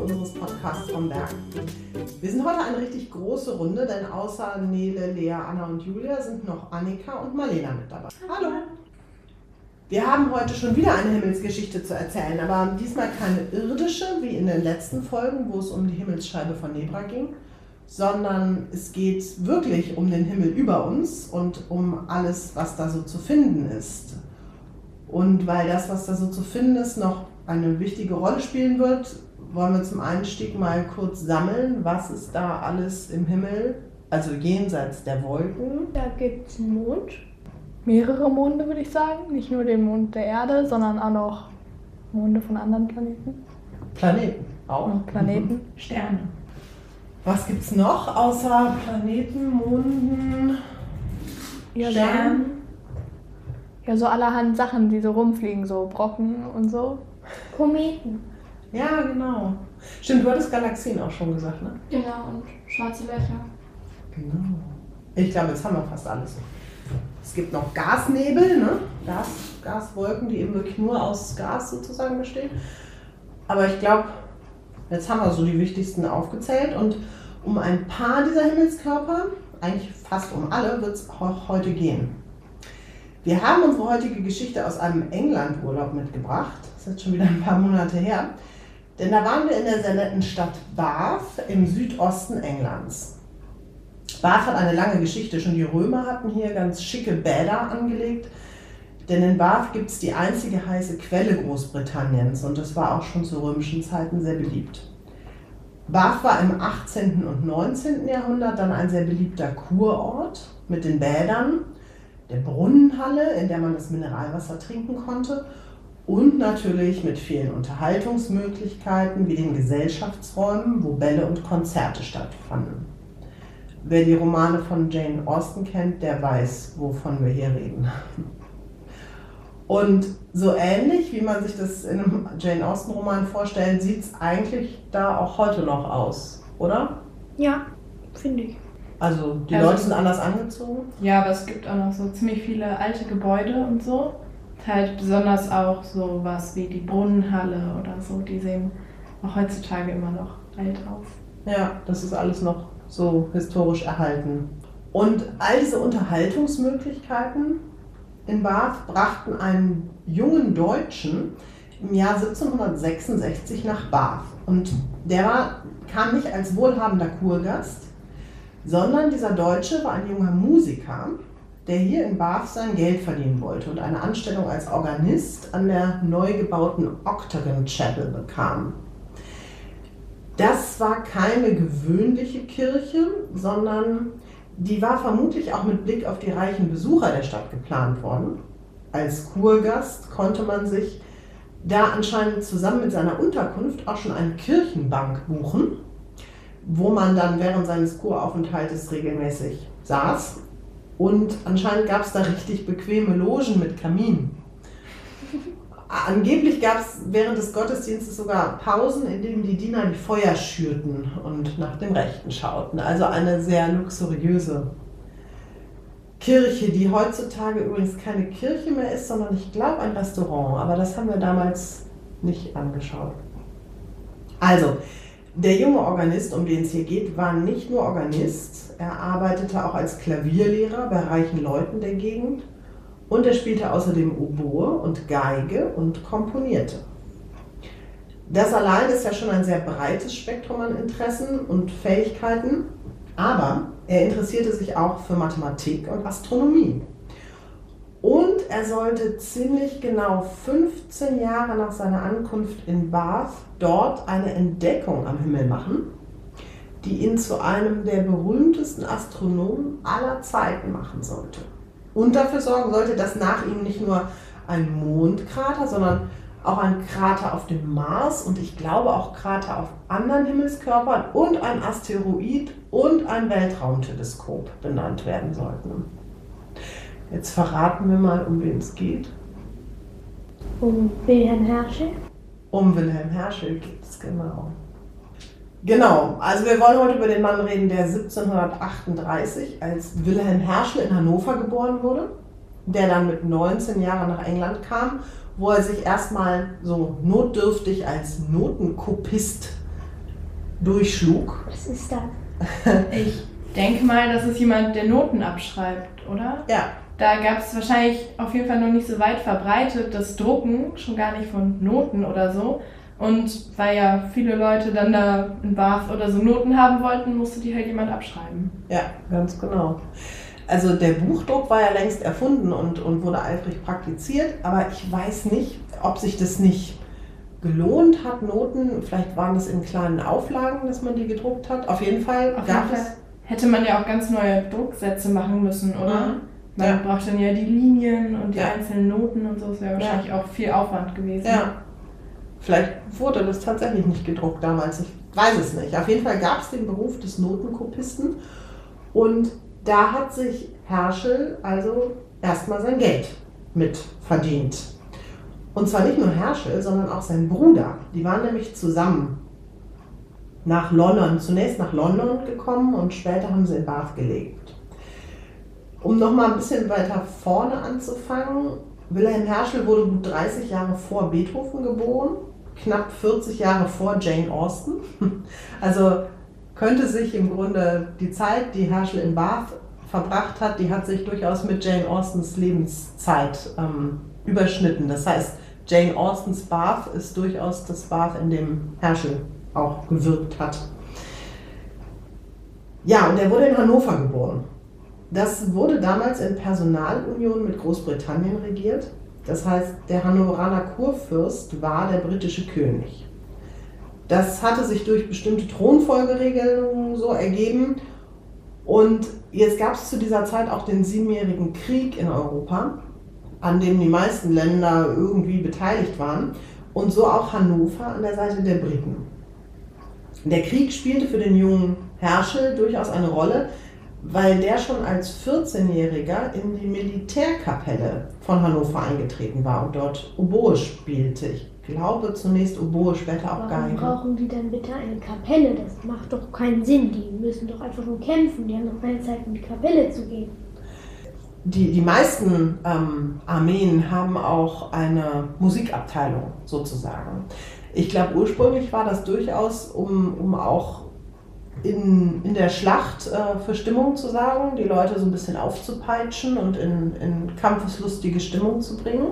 unseres Podcasts vom Berg. Wir sind heute eine richtig große Runde, denn außer Nele, Lea, Anna und Julia sind noch Annika und Marlena mit dabei. Hallo! Wir haben heute schon wieder eine Himmelsgeschichte zu erzählen, aber diesmal keine irdische, wie in den letzten Folgen, wo es um die Himmelsscheibe von Nebra ging, sondern es geht wirklich um den Himmel über uns und um alles, was da so zu finden ist. Und weil das, was da so zu finden ist, noch eine wichtige Rolle spielen wird, wollen wir zum Einstieg mal kurz sammeln, was ist da alles im Himmel, also jenseits der Wolken. Da gibt es einen Mond. Mehrere Monde, würde ich sagen. Nicht nur den Mond der Erde, sondern auch noch Monde von anderen Planeten. Planeten auch. Und Planeten. Sterne. Was gibt es noch außer Planeten, Monden, Ja, Sternen? Ja, so allerhand Sachen, die so rumfliegen, so Brocken und so. Kometen. Ja, genau. Stimmt, du hattest Galaxien auch schon gesagt, ne? Genau, und schwarze Löcher. Genau. Ich glaube, jetzt haben wir fast alles. Es gibt noch Gasnebel, ne? Gaswolken, die eben wirklich nur aus Gas sozusagen bestehen. Aber ich glaube, jetzt haben wir so die wichtigsten aufgezählt und um ein paar dieser Himmelskörper, eigentlich fast um alle, wird es auch heute gehen. Wir haben unsere heutige Geschichte aus einem England-Urlaub mitgebracht. Das ist jetzt schon wieder ein paar Monate her. Denn da waren wir in der sehr netten Stadt Bath im Südosten Englands. Bath hat eine lange Geschichte. Schon die Römer hatten hier ganz schicke Bäder angelegt. Denn in Bath gibt es die einzige heiße Quelle Großbritanniens und das war auch schon zu römischen Zeiten sehr beliebt. Bath war im 18. und 19. Jahrhundert dann ein sehr beliebter Kurort mit den Bädern, der Brunnenhalle, in der man das Mineralwasser trinken konnte und natürlich mit vielen Unterhaltungsmöglichkeiten wie den Gesellschaftsräumen, wo Bälle und Konzerte stattfanden. Wer die Romane von Jane Austen kennt, der weiß, wovon wir hier reden. Und so ähnlich, wie man sich das in einem Jane Austen-Roman vorstellt, sieht es eigentlich da auch heute noch aus, oder? Ja, finde ich. Also die Leute sind anders angezogen? Ja, aber es gibt auch noch so ziemlich viele alte Gebäude und so. Halt besonders auch so was wie die Brunnenhalle oder so, die sehen auch heutzutage immer noch alt aus. Ja, das ist alles noch so historisch erhalten. Und all diese Unterhaltungsmöglichkeiten in Bath brachten einen jungen Deutschen im Jahr 1766 nach Bath. Und der kam nicht als wohlhabender Kurgast, sondern dieser Deutsche war ein junger Musiker, der hier in Bath sein Geld verdienen wollte und eine Anstellung als Organist an der neu gebauten Octagon Chapel bekam. Das war keine gewöhnliche Kirche, sondern die war vermutlich auch mit Blick auf die reichen Besucher der Stadt geplant worden. Als Kurgast konnte man sich da anscheinend zusammen mit seiner Unterkunft auch schon eine Kirchenbank buchen, wo man dann während seines Kuraufenthaltes regelmäßig saß. Und anscheinend gab es da richtig bequeme Logen mit Kamin. Angeblich gab es während des Gottesdienstes sogar Pausen, in denen die Diener die Feuer schürten und nach dem Rechten schauten. Also eine sehr luxuriöse Kirche, die heutzutage übrigens keine Kirche mehr ist, sondern ich glaube ein Restaurant. Aber das haben wir damals nicht angeschaut. Also, der junge Organist, um den es hier geht, war nicht nur Organist. Er arbeitete auch als Klavierlehrer bei reichen Leuten der Gegend. Und er spielte außerdem Oboe und Geige und komponierte. Das allein ist ja schon ein sehr breites Spektrum an Interessen und Fähigkeiten, aber er interessierte sich auch für Mathematik und Astronomie. Und er sollte ziemlich genau 15 Jahre nach seiner Ankunft in Bath dort eine Entdeckung am Himmel machen, die ihn zu einem der berühmtesten Astronomen aller Zeiten machen sollte. Und dafür sorgen sollte, dass nach ihm nicht nur ein Mondkrater, sondern auch ein Krater auf dem Mars und ich glaube auch Krater auf anderen Himmelskörpern und ein Asteroid und ein Weltraumteleskop benannt werden sollten. Jetzt verraten wir mal, um wen es geht. Um Wilhelm Herschel. Um Wilhelm Herschel geht es, genau. Genau, also wir wollen heute über den Mann reden, der 1738 als Wilhelm Herschel in Hannover geboren wurde, der dann mit 19 Jahren nach England kam, wo er sich erstmal so notdürftig als Notenkopist durchschlug. Was ist das? Ich denke mal, das ist jemand, der Noten abschreibt, oder? Ja, Da gab es wahrscheinlich auf jeden Fall noch nicht so weit verbreitet, das Drucken, schon gar nicht von Noten oder so. Und weil ja viele Leute dann da in Bath oder so Noten haben wollten, musste die halt jemand abschreiben. ja, ganz genau. Also der Buchdruck war ja längst erfunden und wurde eifrig praktiziert, aber ich weiß nicht, ob sich das nicht gelohnt hat, Noten, vielleicht waren es in kleinen Auflagen, dass man die gedruckt hat. Auf jeden Fall Auf jeden Fall hätte man ja auch ganz neue Drucksätze machen müssen, oder? Mhm. Man Ja. braucht dann ja die Linien und die Ja. einzelnen Noten und so, das wäre wahrscheinlich auch viel Aufwand gewesen. Ja, vielleicht wurde das tatsächlich nicht gedruckt damals, ich weiß es nicht. Auf jeden Fall gab es den Beruf des Notenkopisten und da hat sich Herschel also erstmal sein Geld mit verdient. Und zwar nicht nur Herschel, sondern auch sein Bruder. Die waren nämlich zusammen nach London, zunächst nach London gekommen und später haben sie in Bath gelebt. Um nochmal ein bisschen weiter vorne anzufangen, Wilhelm Herschel wurde gut 30 Jahre vor Beethoven geboren, knapp 40 Jahre vor Jane Austen. Also könnte sich im Grunde die Zeit, die Herschel in Bath verbracht hat, die hat sich durchaus mit Jane Austens Lebenszeit überschnitten. Das heißt, Jane Austens Bath ist durchaus das Bath, in dem Herschel auch gewirkt hat. Ja, und er wurde in Hannover geboren. Das wurde damals in Personalunion mit Großbritannien regiert. Das heißt, der Hannoveraner Kurfürst war der britische König. Das hatte sich durch bestimmte Thronfolgeregelungen so ergeben. Und jetzt gab es zu dieser Zeit auch den Siebenjährigen Krieg in Europa, an dem die meisten Länder irgendwie beteiligt waren. Und so auch Hannover an der Seite der Briten. Der Krieg spielte für den jungen Herschel durchaus eine Rolle, weil der schon als 14-Jähriger in die Militärkapelle von Hannover eingetreten war und dort Oboe spielte. Ich glaube zunächst Oboe, später auch Warum Geige. brauchen die dann bitte eine Kapelle? Das macht doch keinen Sinn. Die müssen doch einfach nur kämpfen. Die haben doch keine Zeit, in die Kapelle zu gehen. Die meisten Armeen haben auch eine Musikabteilung sozusagen. Ich glaube, ursprünglich war das durchaus, um auch in der Schlacht für Stimmung zu sorgen, die Leute so ein bisschen aufzupeitschen und in kampfeslustige Stimmung zu bringen.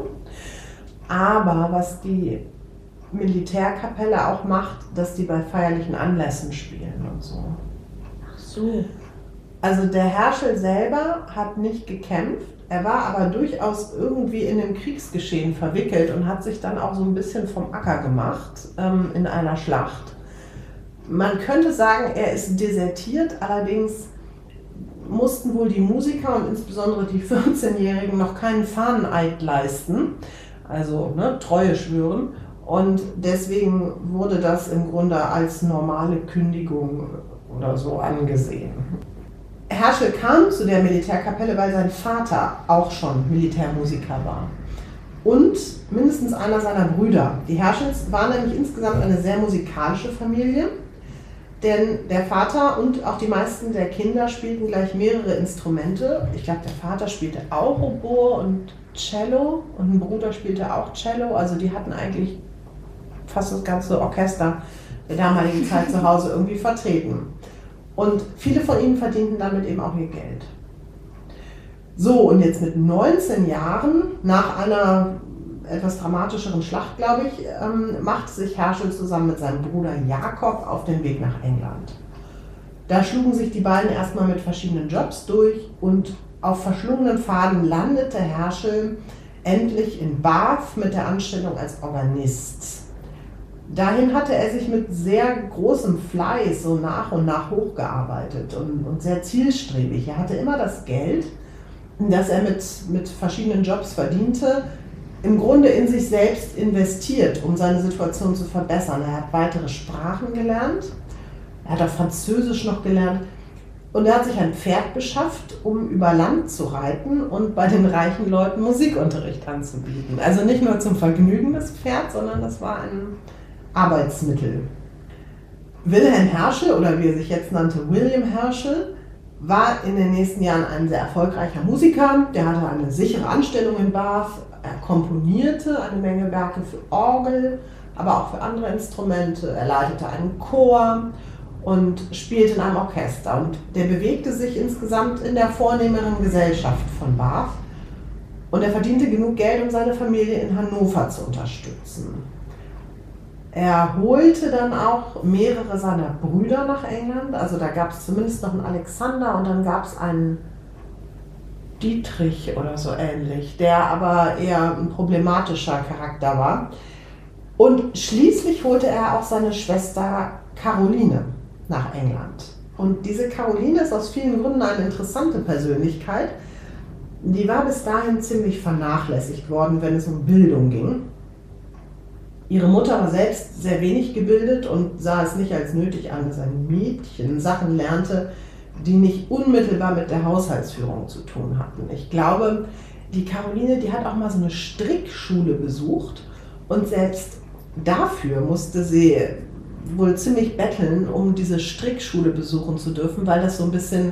Aber was die Militärkapelle auch macht, dass die bei feierlichen Anlässen spielen und so. Ach so. Also der Herschel selber hat nicht gekämpft, er war aber durchaus irgendwie in dem Kriegsgeschehen verwickelt und hat sich dann auch so ein bisschen vom Acker gemacht in einer Schlacht. Man könnte sagen, er ist desertiert, allerdings mussten wohl die Musiker und insbesondere die 14-Jährigen noch keinen Fahneneid leisten, also Treue schwören. Und deswegen wurde das im Grunde als normale Kündigung oder so angesehen. Herschel kam zu der Militärkapelle, weil sein Vater auch schon Militärmusiker war. Und mindestens einer seiner Brüder. Die Herschels waren nämlich insgesamt eine sehr musikalische Familie. Denn der Vater und auch die meisten der Kinder spielten gleich mehrere Instrumente. Ich glaube, der Vater spielte auch Oboe und Cello und ein Bruder spielte auch Cello. Also die hatten eigentlich fast das ganze Orchester der damaligen Zeit zu Hause irgendwie vertreten. Und viele von ihnen verdienten damit eben auch ihr Geld. So, und jetzt mit 19 Jahren, nach einer etwas dramatischeren Schlacht, glaube ich, machte sich Herschel zusammen mit seinem Bruder Jakob auf den Weg nach England. Da schlugen sich die beiden erstmal mit verschiedenen Jobs durch und auf verschlungenen Pfaden landete Herschel endlich in Bath mit der Anstellung als Organist. Dahin hatte er sich mit sehr großem Fleiß so nach und nach hochgearbeitet und sehr zielstrebig. Er hatte immer das Geld, das er mit verschiedenen Jobs verdiente, im Grunde in sich selbst investiert, um seine Situation zu verbessern. Er hat weitere Sprachen gelernt, er hat auch Französisch noch gelernt und er hat sich ein Pferd beschafft, um über Land zu reiten und bei den reichen Leuten Musikunterricht anzubieten. Also nicht nur zum Vergnügen das Pferd, sondern das war ein Arbeitsmittel. Wilhelm Herschel, oder wie er sich jetzt nannte, William Herschel, war in den nächsten Jahren ein sehr erfolgreicher Musiker. Der hatte eine sichere Anstellung in Bath. Er komponierte eine Menge Werke für Orgel, aber auch für andere Instrumente. Er leitete einen Chor und spielte in einem Orchester. Und der bewegte sich insgesamt in der vornehmeren Gesellschaft von Bath. Und er verdiente genug Geld, um seine Familie in Hannover zu unterstützen. Er holte dann auch mehrere seiner Brüder nach England. Also da gab es zumindest noch einen Alexander und dann gab es einen Dietrich oder so ähnlich, der aber eher ein problematischer Charakter war. Und schließlich holte er auch seine Schwester Caroline nach England. Und diese Caroline ist aus vielen Gründen eine interessante Persönlichkeit. Die war bis dahin ziemlich vernachlässigt worden, wenn es um Bildung ging. Ihre Mutter war selbst sehr wenig gebildet und sah es nicht als nötig an, dass ein Mädchen Sachen lernte, die nicht unmittelbar mit der Haushaltsführung zu tun hatten. Ich glaube, die Caroline, die hat auch mal so eine Strickschule besucht und selbst dafür musste sie wohl ziemlich betteln, um diese Strickschule besuchen zu dürfen, weil das so ein bisschen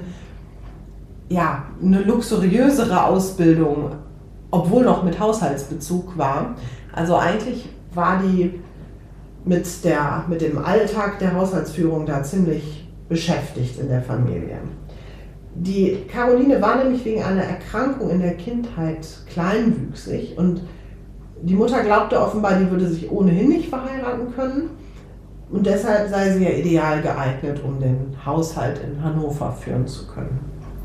ja, eine luxuriösere Ausbildung, obwohl noch mit Haushaltsbezug war. Also eigentlich war die mit dem Alltag der Haushaltsführung da ziemlich beschäftigt in der Familie. Die Caroline war nämlich wegen einer Erkrankung in der Kindheit kleinwüchsig und die Mutter glaubte offenbar, die würde sich ohnehin nicht verheiraten können und deshalb sei sie ja ideal geeignet, um den Haushalt in Hannover führen zu können.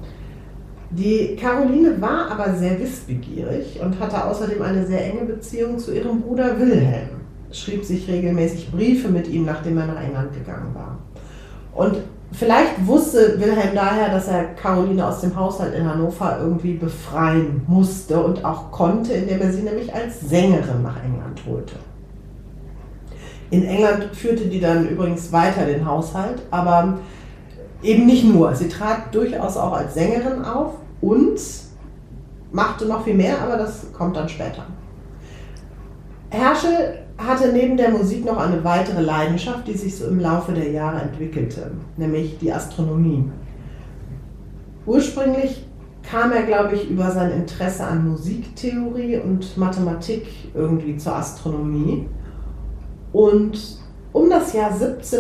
Die Caroline war aber sehr wissbegierig und hatte außerdem eine sehr enge Beziehung zu ihrem Bruder Wilhelm. Schrieb sich regelmäßig Briefe mit ihm, nachdem er nach England gegangen war. Und vielleicht wusste Wilhelm daher, dass er Caroline aus dem Haushalt in Hannover irgendwie befreien musste und auch konnte, indem er sie nämlich als Sängerin nach England holte. In England führte die dann übrigens weiter den Haushalt, aber eben nicht nur. Sie trat durchaus auch als Sängerin auf und machte noch viel mehr, aber das kommt dann später. Herschel hatte neben der Musik noch eine weitere Leidenschaft, die sich so im Laufe der Jahre entwickelte, nämlich die Astronomie. Ursprünglich kam er, glaube ich, über sein Interesse an Musiktheorie und Mathematik irgendwie zur Astronomie. Und um das Jahr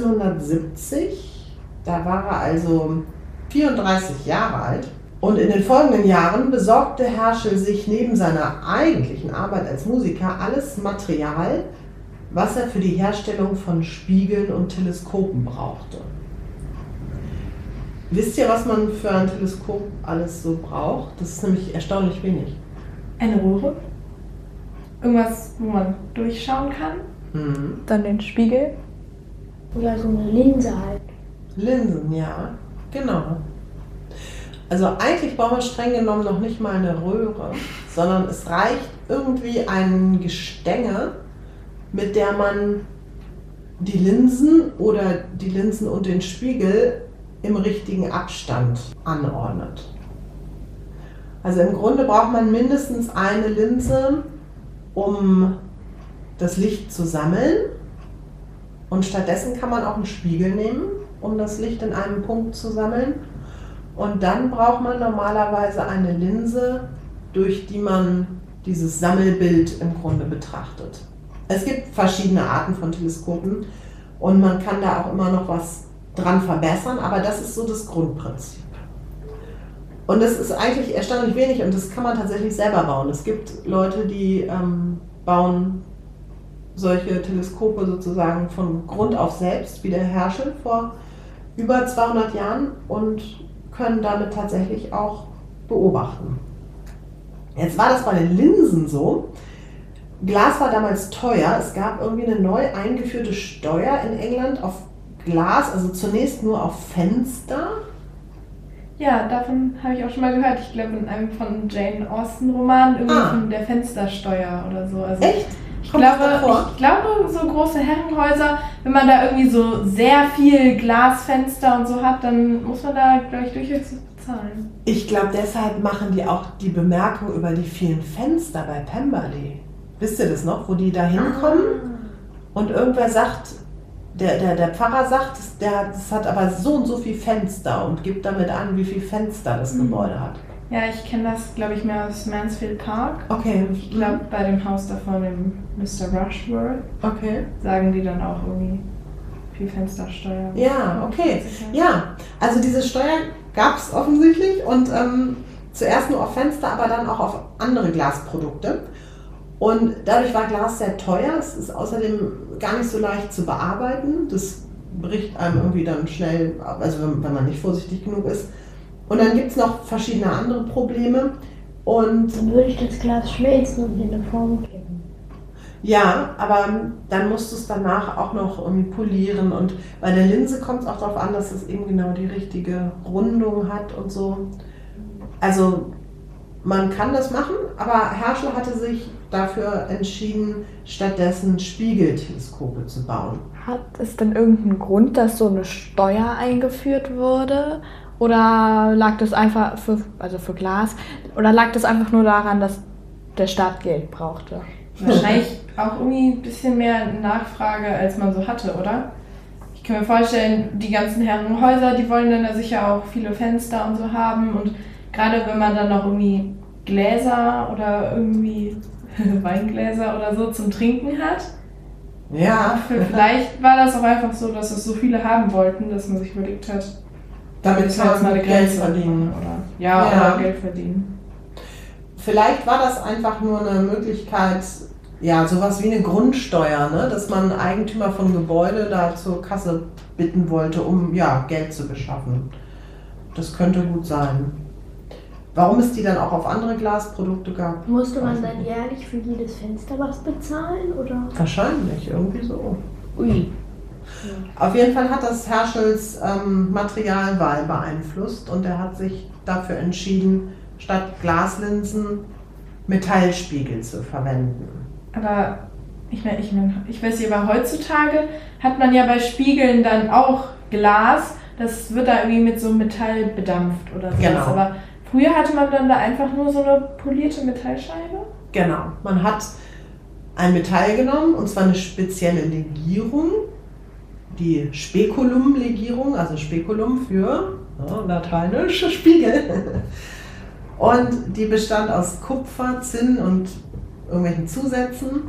1770, da war er also 34 Jahre alt, und in den folgenden Jahren besorgte Herschel sich neben seiner eigentlichen Arbeit als Musiker alles Material, was er für die Herstellung von Spiegeln und Teleskopen brauchte. Wisst ihr, was man für ein Teleskop alles so braucht? Das ist nämlich erstaunlich wenig. Eine Röhre? Irgendwas, wo man durchschauen kann? Mhm. Dann den Spiegel. Oder so eine Linse halt. Linsen, ja, genau. Also eigentlich braucht man streng genommen noch nicht mal eine Röhre, sondern es reicht irgendwie ein Gestänge, mit der man die Linsen oder die Linsen und den Spiegel im richtigen Abstand anordnet. Also im Grunde braucht man mindestens eine Linse, um das Licht zu sammeln, und stattdessen kann man auch einen Spiegel nehmen, um das Licht in einem Punkt zu sammeln. Und dann braucht man normalerweise eine Linse, durch die man dieses Sammelbild im Grunde betrachtet. Es gibt verschiedene Arten von Teleskopen und man kann da auch immer noch was dran verbessern, aber das ist so das Grundprinzip. Und das ist eigentlich erstaunlich wenig und das kann man tatsächlich selber bauen. Es gibt Leute, die bauen solche Teleskope sozusagen von Grund auf selbst, wie der Herschel vor über 200 Jahren, und können damit tatsächlich auch beobachten. Jetzt war das bei den Linsen so. Glas war damals teuer. Es gab irgendwie eine neu eingeführte Steuer in England auf Glas, also zunächst nur auf Fenster. Ja, davon habe ich auch schon mal gehört. Ich glaube, in einem von Jane Austen Roman, irgendwie von der Fenstersteuer oder so. Also Echt? Ich glaube, so große Herrenhäuser, wenn man da irgendwie so sehr viel Glasfenster und so hat, dann muss man da, glaube ich, durchaus bezahlen. Ich glaube, deshalb machen die auch die Bemerkung über die vielen Fenster bei Pemberley. Wisst ihr das noch, wo die da hinkommen? Und irgendwer sagt, der Pfarrer sagt, das hat aber so und so viel Fenster und gibt damit an, wie viel Fenster das Gebäude hat. Ja, ich kenne das, glaube ich, mehr aus Mansfield Park. Okay. Ich glaube, bei dem Haus davor, dem Mr. Rushworth, Okay. sagen die dann auch irgendwie viel Fenstersteuer. Ja, okay. Ja, also diese Steuer gab es offensichtlich und zuerst nur auf Fenster, aber dann auch auf andere Glasprodukte. Und dadurch war Glas sehr teuer. Es ist außerdem gar nicht so leicht zu bearbeiten. Das bricht einem irgendwie dann schnell, also wenn man nicht vorsichtig genug ist. Und dann gibt es noch verschiedene andere Probleme. Und Dann würde ich das Glas schmelzen und in eine Form kippen. ja, aber dann musst du es danach auch noch irgendwie polieren. Und bei der Linse kommt es auch darauf an, dass es eben genau die richtige Rundung hat und so. Also man kann das machen, aber Herschel hatte sich dafür entschieden, stattdessen Spiegelteleskope zu bauen. Hat es denn irgendeinen Grund, dass so eine Steuer eingeführt wurde? Oder lag das einfach für Glas, oder lag das einfach nur daran, dass der Staat Geld brauchte? Wahrscheinlich auch irgendwie ein bisschen mehr Nachfrage, als man so hatte, oder? Ich kann mir vorstellen, die ganzen Herrenhäuser, die wollen dann da sicher auch viele Fenster und so haben. Und gerade wenn man dann noch irgendwie Gläser oder irgendwie Weingläser oder so zum Trinken hat. Ja, Vielleicht war das auch einfach so, dass es so viele haben wollten, dass man sich überlegt hat, damit jetzt mal kann man eine Geld Grenze verdienen. Oder, Ja. oder Geld verdienen. Vielleicht war das einfach nur eine Möglichkeit, ja, sowas wie eine Grundsteuer, ne? Dass man Eigentümer von Gebäude da zur Kasse bitten wollte, um ja, Geld zu beschaffen. Das könnte gut sein. Warum es die dann auch auf andere Glasprodukte gab? Musste man weiß ich dann nicht. jährlich für jedes Fenster was bezahlen, oder? Wahrscheinlich, irgendwie so. Ui. Auf jeden Fall hat das Herschels Materialwahl beeinflusst und er hat sich dafür entschieden, statt Glaslinsen Metallspiegel zu verwenden. Aber ich weiß nicht, aber heutzutage hat man ja bei Spiegeln dann auch Glas, das wird da irgendwie mit so Metall bedampft oder sowas. Genau. Aber früher hatte man dann da einfach nur so eine polierte Metallscheibe. Genau, man hat ein Metall genommen und zwar eine spezielle Legierung, die Spekulumlegierung, also Spekulum für lateinisch Spiegel. Und die bestand aus Kupfer, Zinn und irgendwelchen Zusätzen.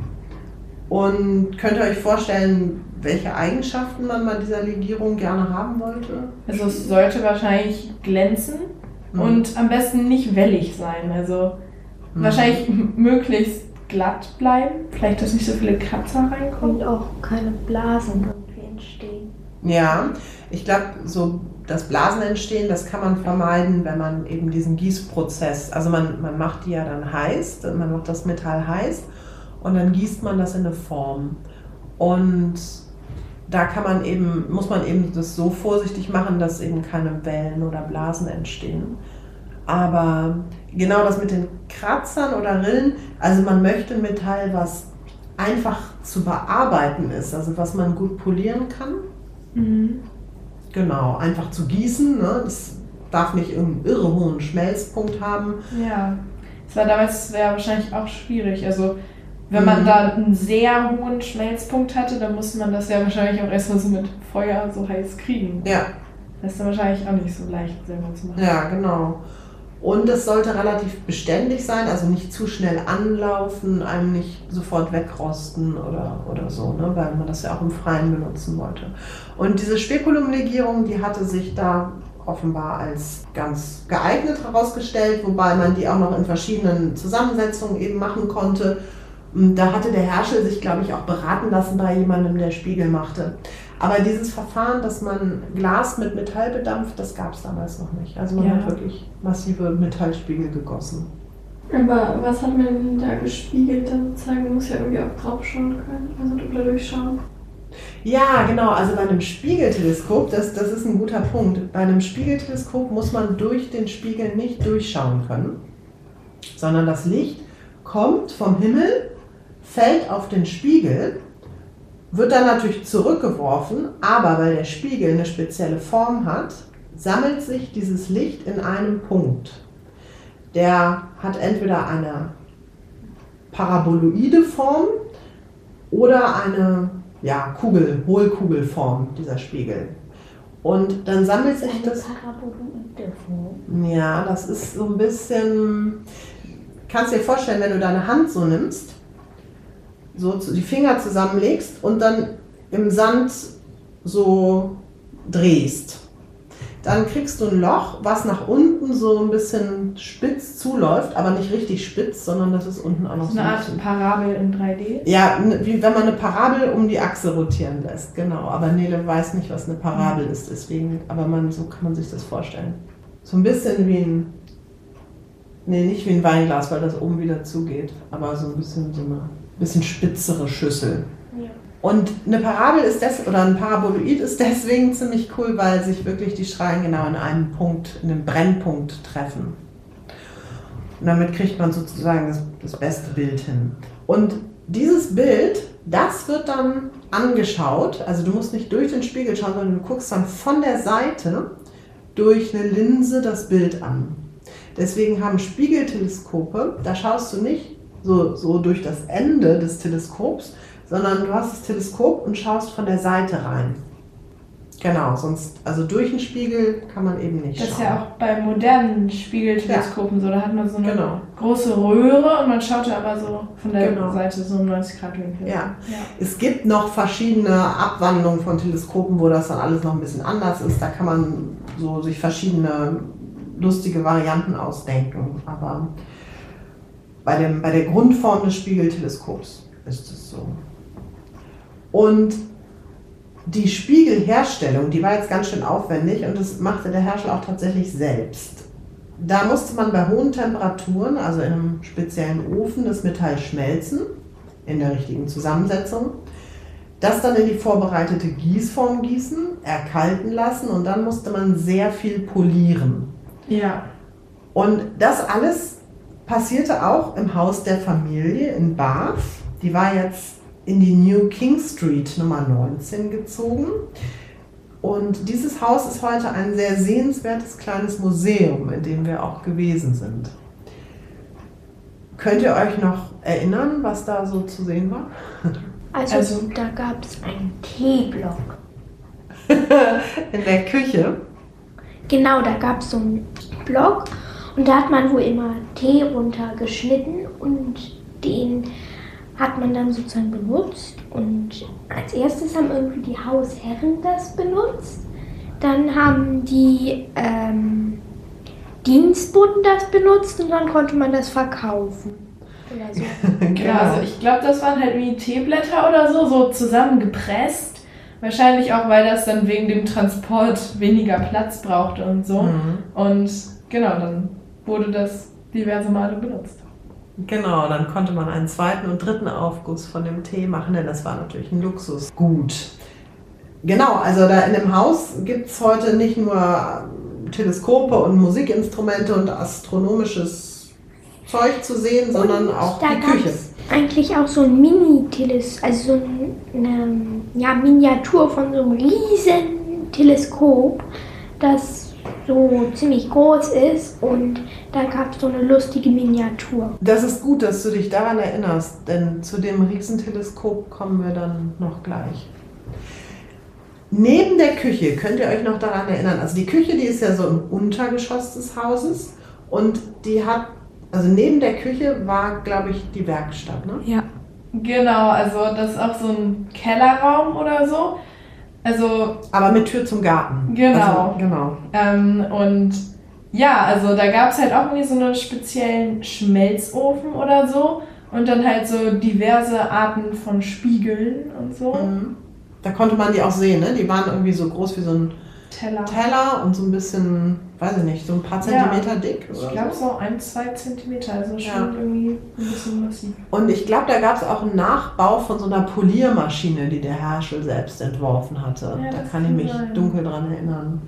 Und könnt ihr euch vorstellen, welche Eigenschaften man bei dieser Legierung gerne haben wollte? Also es sollte wahrscheinlich glänzen und am besten nicht wellig sein. Also wahrscheinlich möglichst glatt bleiben. Vielleicht, dass nicht so viele Kratzer reinkommen. Und auch keine Blasen irgendwie entstehen. Ja, ich glaube, so das Blasen entstehen, das kann man vermeiden, wenn man eben diesen Gießprozess, also man macht die ja dann heiß, man macht das Metall heiß und dann gießt man das in eine Form. Und da muss man eben das so vorsichtig machen, dass eben keine Wellen oder Blasen entstehen. Aber genau das mit den Kratzern oder Rillen, also man möchte ein Metall, was einfach zu bearbeiten ist, also was man gut polieren kann. Mhm. Genau, einfach zu gießen, ne? Das darf nicht irgendeinen irre hohen Schmelzpunkt haben. Ja, es war damals wahrscheinlich auch schwierig. Also wenn man da einen sehr hohen Schmelzpunkt hatte, dann musste man das ja wahrscheinlich auch erstmal so mit Feuer so heiß kriegen. Ja, Das ist dann wahrscheinlich auch nicht so leicht selber zu machen. ja, genau. Und es sollte relativ beständig sein, also nicht zu schnell anlaufen, einem nicht sofort wegrosten oder so, ne? Weil man das ja auch im Freien benutzen wollte. Und diese Spekulumlegierung, die hatte sich da offenbar als ganz geeignet herausgestellt, wobei man die auch noch in verschiedenen Zusammensetzungen eben machen konnte. Da hatte der Herschel sich, glaube ich, auch beraten lassen bei jemandem, der Spiegel machte. Aber dieses Verfahren, dass man Glas mit Metall bedampft, das gab es damals noch nicht. Also man hat wirklich massive Metallspiegel gegossen. Aber was hat man denn da gespiegelt dann sozusagen? Man muss ja irgendwie auch drauf schauen können, also drüber durchschauen. Ja, genau. Also bei einem Spiegelteleskop, das ist ein guter Punkt. Bei einem Spiegelteleskop muss man durch den Spiegel nicht durchschauen können, sondern das Licht kommt vom Himmel, fällt auf den Spiegel, wird dann natürlich zurückgeworfen, aber weil der Spiegel eine spezielle Form hat, sammelt sich dieses Licht in einem Punkt. Der hat entweder eine paraboloide Form oder eine Hohlkugelform, dieser Spiegel. Und dann sammelt sich das. Paraboloide Form. Ja, das ist so ein bisschen. Kannst dir vorstellen, wenn du deine Hand so nimmst, so die Finger zusammenlegst und dann im Sand so drehst, dann kriegst du ein Loch, was nach unten so ein bisschen spitz zuläuft, aber nicht richtig spitz, sondern das ist unten auch noch So eine Art Parabel in 3D. Ja, wie wenn man eine Parabel um die Achse rotieren lässt, genau. Aber Nele weiß nicht, was eine Parabel ist, deswegen, aber so kann man sich das vorstellen. So ein bisschen wie nicht wie ein Weinglas, weil das oben wieder zugeht, aber so ein bisschen so eine bisschen spitzere Schüssel. Ja. Und eine Parabel oder ein Paraboloid ist deswegen ziemlich cool, weil sich wirklich die Strahlen genau in einem Punkt, in einem Brennpunkt treffen. Und damit kriegt man sozusagen das beste Bild hin. Und dieses Bild, das wird dann angeschaut, also du musst nicht durch den Spiegel schauen, sondern du guckst dann von der Seite durch eine Linse das Bild an. Deswegen haben Spiegelteleskope, da schaust du nicht so durch das Ende des Teleskops, sondern du hast das Teleskop und schaust von der Seite rein. Genau, also durch den Spiegel kann man eben nicht schauen. Das ist ja auch bei modernen Spiegelteleskopen so, da hat man so eine Genau. große Röhre und man schaut ja aber so von der Genau. Seite so einen 90-Grad-Winkel. Ja. Es gibt noch verschiedene Abwandlungen von Teleskopen, wo das dann alles noch ein bisschen anders ist. Da kann man so sich verschiedene lustige Varianten ausdenken. Aber bei der Grundform des Spiegelteleskops ist es so. Und die Spiegelherstellung, die war jetzt ganz schön aufwendig und das machte der Herschel auch tatsächlich selbst. Da musste man bei hohen Temperaturen, also in einem speziellen Ofen, das Metall schmelzen, in der richtigen Zusammensetzung, das dann in die vorbereitete Gießform gießen, erkalten lassen und dann musste man sehr viel polieren. Ja. Und das alles passierte auch im Haus der Familie in Bath. Die war jetzt in die New King Street Nummer 19 gezogen. Und dieses Haus ist heute ein sehr sehenswertes kleines Museum, in dem wir auch gewesen sind. Könnt ihr euch noch erinnern, was da so zu sehen war? Also da gab es einen Teeblock. In der Küche. Genau, da gab es so einen Block und da hat man wohl immer Tee runtergeschnitten und den hat man dann sozusagen benutzt. Und als erstes haben irgendwie die Hausherren das benutzt. Dann haben die Dienstboten das benutzt und dann konnte man das verkaufen. Oder so. Genau, also ich glaube, das waren halt wie Teeblätter oder so zusammengepresst. Wahrscheinlich auch, weil das dann wegen dem Transport weniger Platz brauchte und so. Mhm. Und genau, dann wurde das diverse Male benutzt. Genau, dann konnte man einen zweiten und dritten Aufguss von dem Tee machen, denn das war natürlich ein Luxusgut. Genau, also da in dem Haus gibt es heute nicht nur Teleskope und Musikinstrumente und astronomisches Zeug zu sehen, sondern auch da die Küche. gab's eigentlich auch so ein Mini-Teleskop, also so eine Miniatur von so einem riesen Teleskop, das so ziemlich groß ist und da gab es so eine lustige Miniatur. Das ist gut, dass du dich daran erinnerst, denn zu dem Riesenteleskop kommen wir dann noch gleich. Neben der Küche, könnt ihr euch noch daran erinnern, also die Küche, die ist ja so im Untergeschoss des Hauses und die hat, also neben der Küche war, glaube ich, die Werkstatt, ne? Ja. Genau, also das ist auch so ein Kellerraum oder so. Also Aber mit Tür zum Garten. Genau. Also, genau. Und ja, also da gab es halt auch irgendwie so einen speziellen Schmelzofen oder so und dann halt so diverse Arten von Spiegeln und so. Mhm. Da konnte man die auch sehen, ne? Die waren irgendwie so groß wie so ein Teller und so ein bisschen, weiß ich nicht, so ein paar Zentimeter dick. Ich Oder glaube so. so 1-2 Zentimeter, also schon Ja. irgendwie ein bisschen massiv. Und ich glaube, da gab es auch einen Nachbau von so einer Poliermaschine, die der Herschel selbst entworfen hatte. Ja, Da das kann ich kann mich sein. dunkel dran erinnern.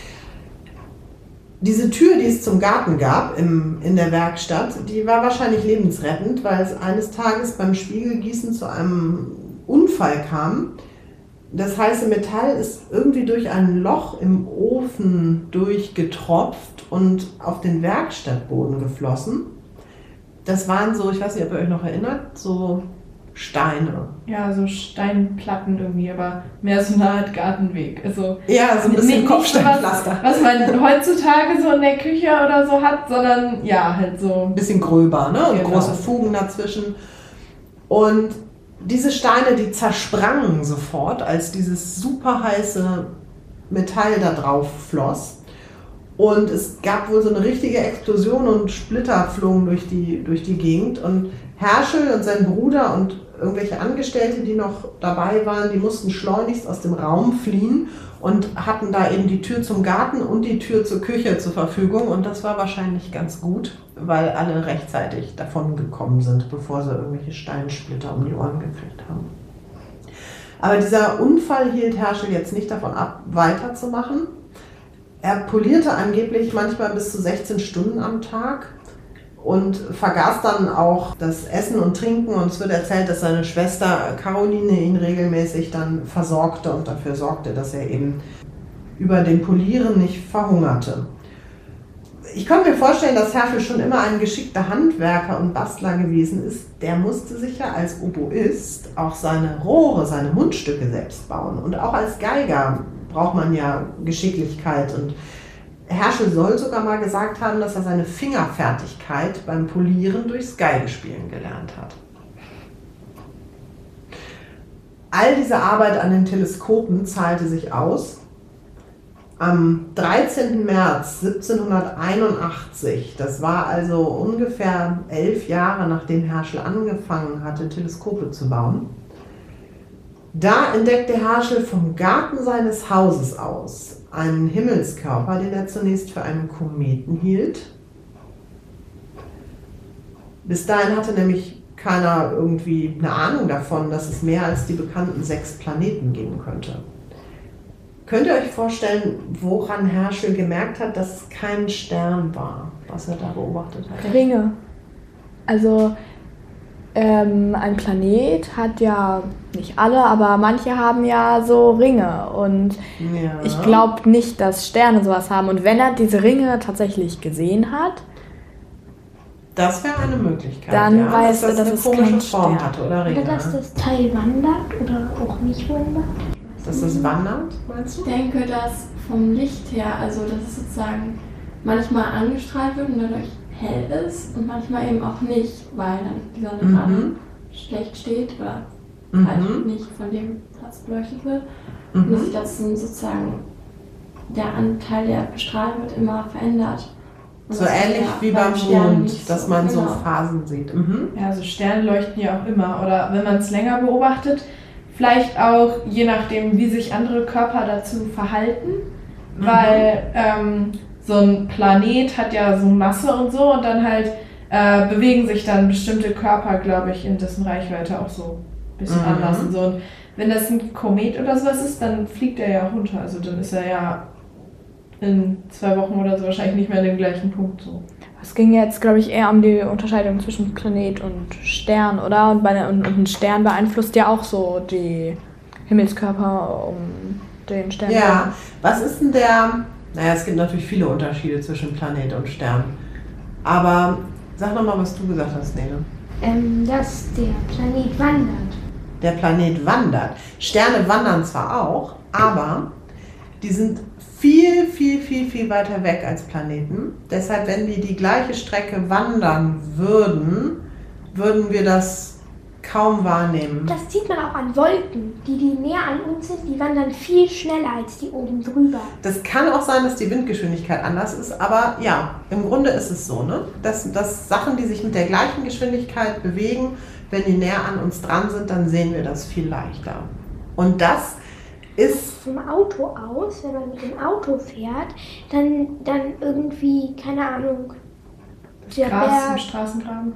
Diese Tür, die es zum Garten gab in der Werkstatt, die war wahrscheinlich lebensrettend, weil es eines Tages beim Spiegelgießen zu einem Unfall kam. Das heiße Metall ist irgendwie durch ein Loch im Ofen durchgetropft und auf den Werkstattboden geflossen. Das waren so, ich weiß nicht, ob ihr euch noch erinnert, so Steine. Ja, so Steinplatten irgendwie, aber mehr so eine Art Gartenweg. Also Ja, so ein bisschen nicht Kopfsteinpflaster. was man heutzutage so in der Küche oder so hat, sondern ja, halt so. Ein bisschen gröber, ne? Und Genau. große Fugen dazwischen. Und Diese Steine, die zersprangen sofort, als dieses super heiße Metall da drauf floss. Und es gab wohl so eine richtige Explosion und Splitter flogen durch die Gegend. Und Herschel und sein Bruder und irgendwelche Angestellte, die noch dabei waren, die mussten schleunigst aus dem Raum fliehen und hatten da eben die Tür zum Garten und die Tür zur Küche zur Verfügung. Und das war wahrscheinlich ganz gut, weil alle rechtzeitig davon gekommen sind, bevor sie irgendwelche Steinsplitter um die Ohren gekriegt haben. Aber dieser Unfall hielt Herschel jetzt nicht davon ab, weiterzumachen. Er polierte angeblich manchmal bis zu 16 Stunden am Tag und vergaß dann auch das Essen und Trinken. Und es wird erzählt, dass seine Schwester Caroline ihn regelmäßig dann versorgte und dafür sorgte, dass er eben über dem Polieren nicht verhungerte. Ich konnte mir vorstellen, dass Herschel schon immer ein geschickter Handwerker und Bastler gewesen ist. Der musste sich ja als Oboist auch seine Rohre, seine Mundstücke selbst bauen. Und auch als Geiger braucht man ja Geschicklichkeit. Und Herschel soll sogar mal gesagt haben, dass er seine Fingerfertigkeit beim Polieren durchs Geigespielen gelernt hat. All diese Arbeit an den Teleskopen zahlte sich aus. Am 13. März 1781, das war also ungefähr 11 Jahre, nachdem Herschel angefangen hatte, Teleskope zu bauen, da entdeckte Herschel vom Garten seines Hauses aus einen Himmelskörper, den er zunächst für einen Kometen hielt. Bis dahin hatte nämlich keiner irgendwie eine Ahnung davon, dass es mehr als die bekannten 6 Planeten geben könnte. Könnt ihr euch vorstellen, woran Herschel gemerkt hat, dass es kein Stern war, was er da beobachtet hat? Ringe. Also ein Planet hat ja, nicht alle, aber manche haben ja so Ringe. Und Ja. ich glaube nicht, dass Sterne sowas haben. Und wenn er diese Ringe tatsächlich gesehen hat, Das wäre eine Möglichkeit. Dann ja, weiß dass er, das dass eine es kein komische Form Stern hatte oder Ringe. Oder dass das Teil wandert oder auch nicht wandert. Dass es wandert, meinst Ich du? denke, dass vom Licht her, also dass es sozusagen manchmal angestrahlt wird und dadurch hell ist und manchmal eben auch nicht, weil dann die Sonne gerade schlecht steht oder halt nicht von dem Platz beleuchtet wird. Und dass sich das sozusagen der Anteil, der bestrahlt wird, immer verändert. Und So das ist ähnlich ja wie beim beim Stern Mond, nicht dass man so genau. Phasen sieht. Ja, also Sterne leuchten ja auch immer. Oder wenn man es länger beobachtet, vielleicht auch je nachdem, wie sich andere Körper dazu verhalten. Weil so ein Planet hat ja so Masse und so und dann halt bewegen sich dann bestimmte Körper, glaube ich, in dessen Reichweite auch so ein bisschen anders und so. Und wenn das ein Komet oder sowas ist, dann fliegt er ja runter. Also dann ist er ja in 2 Wochen oder so wahrscheinlich nicht mehr an dem gleichen Punkt so. es ging jetzt, glaube ich, eher um die Unterscheidung zwischen Planet und Stern, oder? Und ein Stern beeinflusst ja auch so die Himmelskörper um den Stern. Ja, was ist denn der... Naja, es gibt natürlich viele Unterschiede zwischen Planet und Stern. Aber sag noch mal, was du gesagt hast, Nele. Dass der Planet wandert. Der Planet wandert. Sterne wandern zwar auch, aber die sind viel, viel, viel, viel weiter weg als Planeten. Deshalb, wenn die gleiche Strecke wandern würden, würden wir das kaum wahrnehmen. Das sieht man auch an Wolken. Die näher an uns sind, die wandern viel schneller als die oben drüber. Das kann auch sein, dass die Windgeschwindigkeit anders ist, aber ja, im Grunde ist es so, ne? Dass Sachen, die sich mit der gleichen Geschwindigkeit bewegen, wenn die näher an uns dran sind, dann sehen wir das viel leichter. Und das ist... Vom Auto aus, wenn man mit dem Auto fährt, dann irgendwie, keine Ahnung, der Gras im Berg, Straßengraben.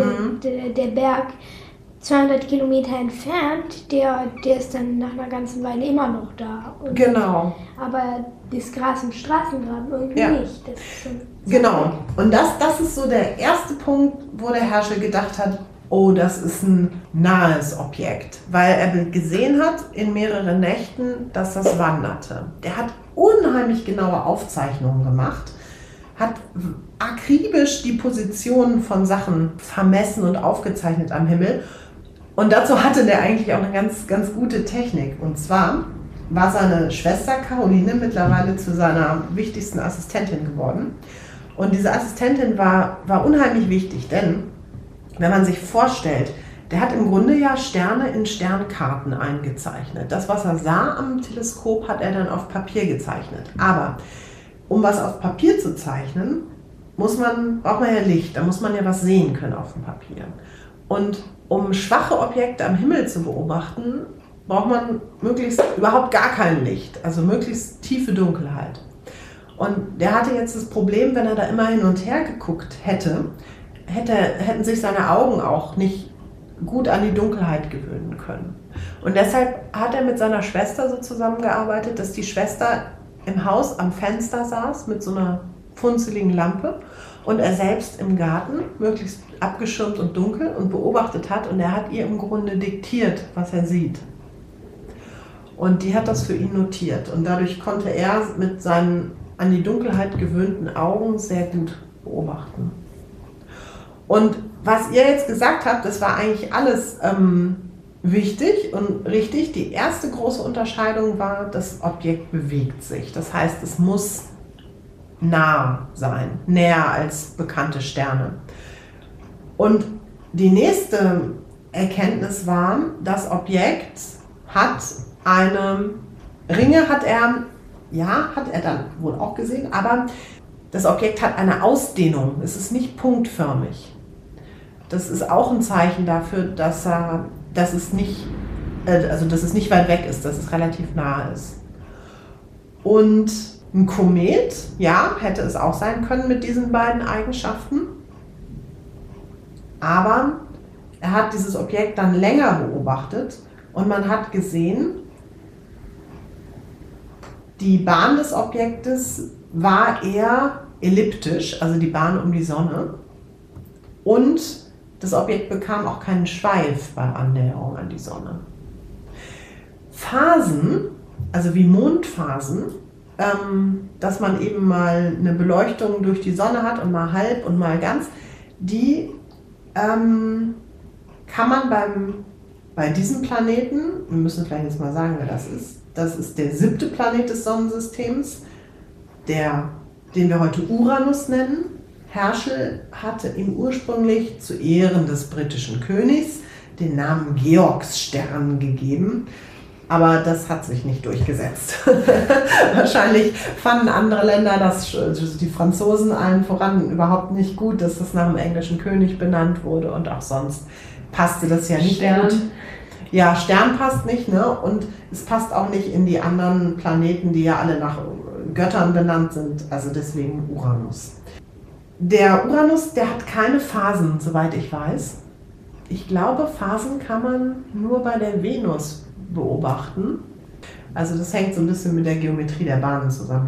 der Berg 200 Kilometer entfernt, der ist dann nach einer ganzen Weile immer noch da. Und Genau. aber das Gras im Straßengraben irgendwie Ja. nicht. Das ist schon Genau. Und das ist so der erste Punkt, wo der Herschel gedacht hat, oh, das ist ein nahes Objekt. Weil er gesehen hat in mehreren Nächten, dass das wanderte. Der hat unheimlich genaue Aufzeichnungen gemacht, hat akribisch die Positionen von Sachen vermessen und aufgezeichnet am Himmel. Und dazu hatte der eigentlich auch eine ganz, ganz gute Technik. Und zwar war seine Schwester Caroline mittlerweile zu seiner wichtigsten Assistentin geworden. Und diese Assistentin war unheimlich wichtig, denn wenn man sich vorstellt, Der hat im Grunde ja Sterne in Sternkarten eingezeichnet. Das, was er sah am Teleskop, hat er dann auf Papier gezeichnet. Aber um was auf Papier zu zeichnen, braucht man ja Licht, da muss man ja was sehen können auf dem Papier. Und um schwache Objekte am Himmel zu beobachten, braucht man möglichst überhaupt gar kein Licht, also möglichst tiefe Dunkelheit. Und der hatte jetzt das Problem, wenn er da immer hin und her geguckt hätten sich seine Augen auch nicht gut an die Dunkelheit gewöhnen können. Und deshalb hat er mit seiner Schwester so zusammengearbeitet, dass die Schwester im Haus am Fenster saß mit so einer funzeligen Lampe und er selbst im Garten, möglichst abgeschirmt und dunkel, und beobachtet hat, und er hat ihr im Grunde diktiert, was er sieht. Und die hat das für ihn notiert und dadurch konnte er mit seinen an die Dunkelheit gewöhnten Augen sehr gut beobachten. Und was ihr jetzt gesagt habt, das war eigentlich alles wichtig und richtig. Die erste große Unterscheidung war, das Objekt bewegt sich. Das heißt, es muss nah sein, näher als bekannte Sterne. Und die nächste Erkenntnis war, das Objekt hat Ringe hat er dann wohl auch gesehen, aber das Objekt hat eine Ausdehnung. Es ist nicht punktförmig. Das ist auch ein Zeichen dafür, dass es nicht weit weg ist, dass es relativ nah ist. Und ein Komet, ja, hätte es auch sein können mit diesen beiden Eigenschaften. Aber er hat dieses Objekt dann länger beobachtet und man hat gesehen, die Bahn des Objektes war eher elliptisch, also die Bahn um die Sonne. Und das Objekt bekam auch keinen Schweif bei Annäherung an die Sonne. Phasen, also wie Mondphasen, dass man eben mal eine Beleuchtung durch die Sonne hat und mal halb und mal ganz, die kann man bei diesem Planeten, wir müssen vielleicht jetzt mal sagen, wer das ist der 7. Planet des Sonnensystems, den wir heute Uranus nennen. Herschel hatte ihm ursprünglich zu Ehren des britischen Königs den Namen Georgsstern gegeben, aber das hat sich nicht durchgesetzt. Wahrscheinlich fanden andere Länder, die Franzosen allen voran, überhaupt nicht gut, dass das nach dem englischen König benannt wurde, und auch sonst passte das ja nicht gut. Ja, Stern passt nicht, ne? Und es passt auch nicht in die anderen Planeten, die ja alle nach Göttern benannt sind, also deswegen Uranus. Der Uranus, der hat keine Phasen, soweit ich weiß. Ich glaube, Phasen kann man nur bei der Venus beobachten. Also das hängt so ein bisschen mit der Geometrie der Bahnen zusammen.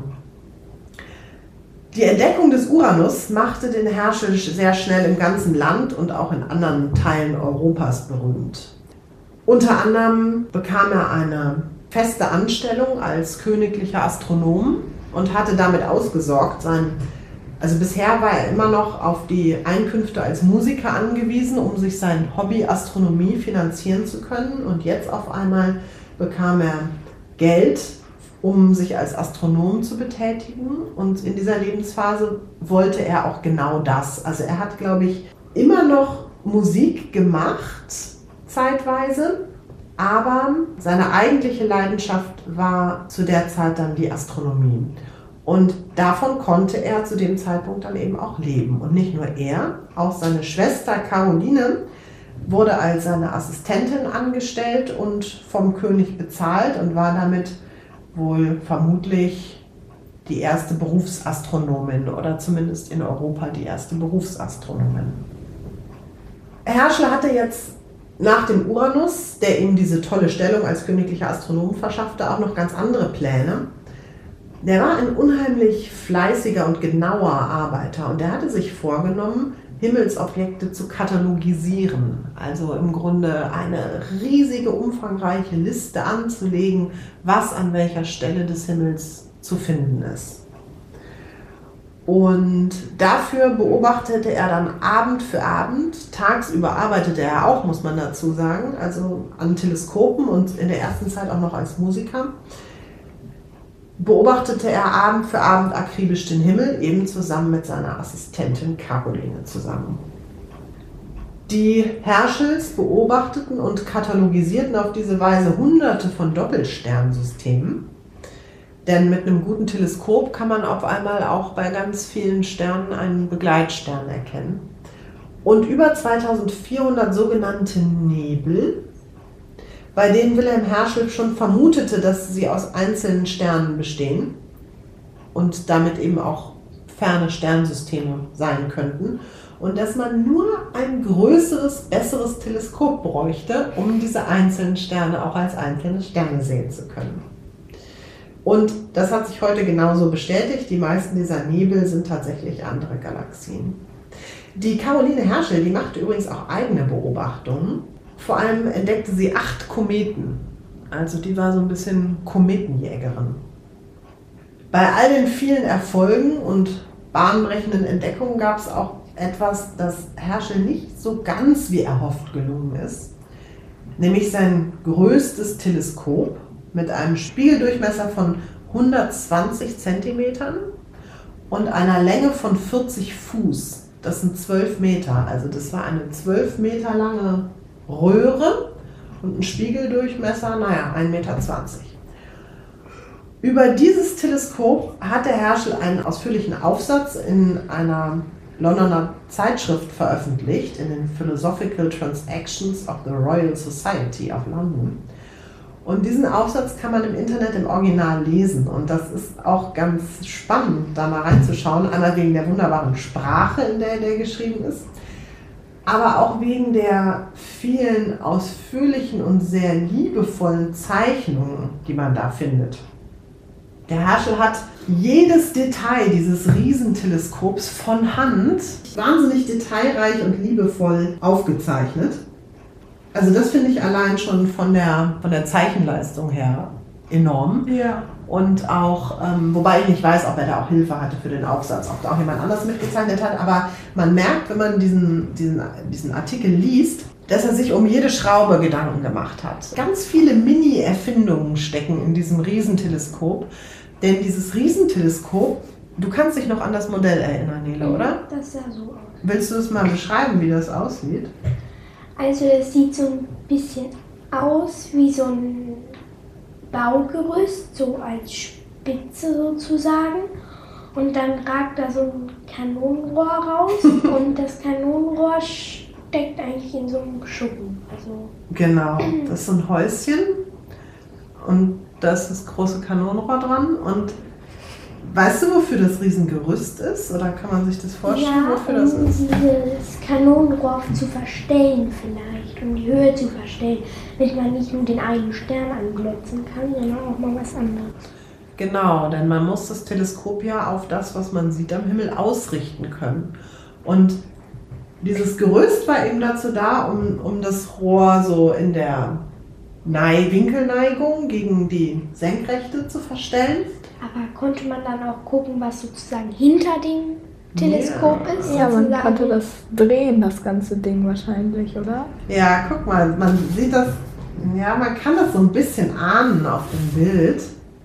Die Entdeckung des Uranus machte den Herschel sehr schnell im ganzen Land und auch in anderen Teilen Europas berühmt. Unter anderem bekam er eine feste Anstellung als königlicher Astronom und hatte damit ausgesorgt. Also bisher war er immer noch auf die Einkünfte als Musiker angewiesen, um sich sein Hobby Astronomie finanzieren zu können. Und jetzt auf einmal bekam er Geld, um sich als Astronom zu betätigen. Und in dieser Lebensphase wollte er auch genau das. Also er hat, glaube ich, immer noch Musik gemacht, zeitweise. Aber seine eigentliche Leidenschaft war zu der Zeit dann die Astronomie. Und davon konnte er zu dem Zeitpunkt dann eben auch leben. Und nicht nur er, auch seine Schwester Caroline wurde als seine Assistentin angestellt und vom König bezahlt und war damit wohl vermutlich die erste Berufsastronomin oder zumindest in Europa die erste Berufsastronomin. Herschel hatte jetzt nach dem Uranus, der ihm diese tolle Stellung als königlicher Astronom verschaffte, auch noch ganz andere Pläne. Der war ein unheimlich fleißiger und genauer Arbeiter und er hatte sich vorgenommen, Himmelsobjekte zu katalogisieren. Also im Grunde eine riesige, umfangreiche Liste anzulegen, was an welcher Stelle des Himmels zu finden ist. Und dafür beobachtete er dann Abend für Abend, tagsüber arbeitete er auch, muss man dazu sagen, also an Teleskopen und in der ersten Zeit auch noch als Musiker. Beobachtete er Abend für Abend akribisch den Himmel, eben zusammen mit seiner Assistentin Caroline zusammen. Die Herschels beobachteten und katalogisierten auf diese Weise hunderte von Doppelsternsystemen. Denn mit einem guten Teleskop kann man auf einmal auch bei ganz vielen Sternen einen Begleitstern erkennen. Und über 2400 sogenannte Nebel, bei denen Wilhelm Herschel schon vermutete, dass sie aus einzelnen Sternen bestehen und damit eben auch ferne Sternsysteme sein könnten. Und dass man nur ein größeres, besseres Teleskop bräuchte, um diese einzelnen Sterne auch als einzelne Sterne sehen zu können. Und das hat sich heute genauso bestätigt. Die meisten dieser Nebel sind tatsächlich andere Galaxien. Die Caroline Herschel, die machte übrigens auch eigene Beobachtungen. Vor allem entdeckte sie 8 Kometen. Also die war so ein bisschen Kometenjägerin. Bei all den vielen Erfolgen und bahnbrechenden Entdeckungen gab es auch etwas, das Herschel nicht so ganz wie erhofft gelungen ist, nämlich sein größtes Teleskop mit einem Spiegeldurchmesser von 120 Zentimetern und einer Länge von 40 Fuß. Das sind 12 Meter, also das war eine 12 Meter lange Röhre und ein Spiegeldurchmesser, 1,20 Meter. Über dieses Teleskop hat der Herschel einen ausführlichen Aufsatz in einer Londoner Zeitschrift veröffentlicht, in den Philosophical Transactions of the Royal Society of London. Und diesen Aufsatz kann man im Internet im Original lesen. Und das ist auch ganz spannend, da mal reinzuschauen. Einmal wegen der wunderbaren Sprache, in der geschrieben ist, aber auch wegen der vielen ausführlichen und sehr liebevollen Zeichnungen, die man da findet. Der Herschel hat jedes Detail dieses Riesenteleskops von Hand wahnsinnig detailreich und liebevoll aufgezeichnet. Also das finde ich allein schon von der Zeichenleistung her enorm. Ja. Und auch, wobei ich nicht weiß, ob er da auch Hilfe hatte für den Aufsatz, ob da auch jemand anders mitgezeichnet hat, aber man merkt, wenn man diesen Artikel liest, dass er sich um jede Schraube Gedanken gemacht hat. Ganz viele Mini-Erfindungen stecken in diesem Riesenteleskop, denn dieses Riesenteleskop, du kannst dich noch an das Modell erinnern, Nele, oder? Das sah so aus. Willst du es mal beschreiben, wie das aussieht? Also es sieht so ein bisschen aus wie so ein Baugerüst, so als Spitze sozusagen. Und dann ragt da so ein Kanonenrohr raus und das Kanonenrohr steckt eigentlich in so einem Schuppen. Also Genau, das ist so ein Häuschen und da ist das große Kanonenrohr dran. Und weißt du, wofür das Riesengerüst ist? Oder kann man sich das vorstellen, ja, wofür das ist? dieses Kanonenrohr zu verstellen vielleicht, um die Höhe zu verstellen, damit man nicht nur den einen Stern anglotzen kann, sondern auch mal was anderes. Genau, denn man muss das Teleskop ja auf das, was man sieht am Himmel, ausrichten können. Und dieses Gerüst war eben dazu da, um das Rohr so in der Winkelneigung gegen die Senkrechte zu verstellen. Aber konnte man dann auch gucken, was sozusagen hinter dem Teleskop ist? Ja, man sozusagen? konnte das drehen, das ganze Ding wahrscheinlich, oder? Ja, guck mal, man sieht das, ja, man kann das so ein bisschen ahnen auf dem Bild.